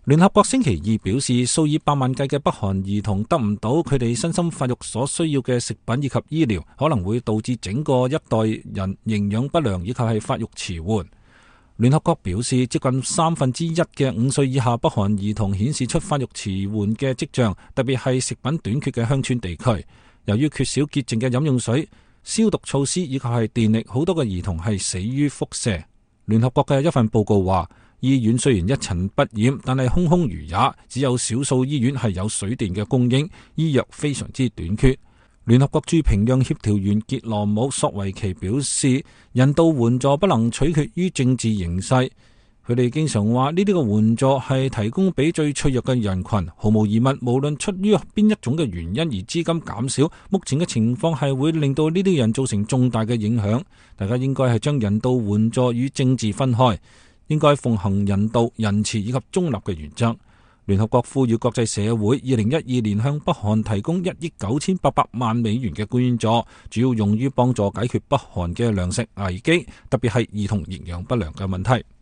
聯合國星期二表示，數以百萬計嘅北韓兒童得唔到佢哋身心發育所需要嘅食品以及醫療，可能會導致整個一代人營養不良以及係發育遲緩。聯合國表示，接近1/3嘅5歲以下北韓兒童顯示出發育遲緩嘅跡象，特別係食品短缺嘅鄉村地區。由於缺少潔淨嘅飲用水、消毒措施以及係電力，好多嘅兒童係死於輻射。聯合國嘅一份報告話，醫院雖然一塵不染，但係空空如也，只有少數醫院係有水電嘅供應，醫藥非常之短缺。聯合國駐平壤協調員傑羅姆索維奇表示，人道援助不能取決於政治形勢。佢哋經常話呢啲嘅援助係提供俾最脆弱嘅人群，毫無疑問，無論出於邊一種嘅原因而資金減少，目前嘅情況係會令到呢啲人造成重大嘅影響。大家應該係將人道援助與政治分開，應該奉行人道、仁慈以及中立嘅原則。聯合國呼籲國際社會2012年向北韓提供1億9800萬美元嘅捐助，主要用於幫助解決北韓嘅糧食危機，特別係兒童營養不良嘅問題。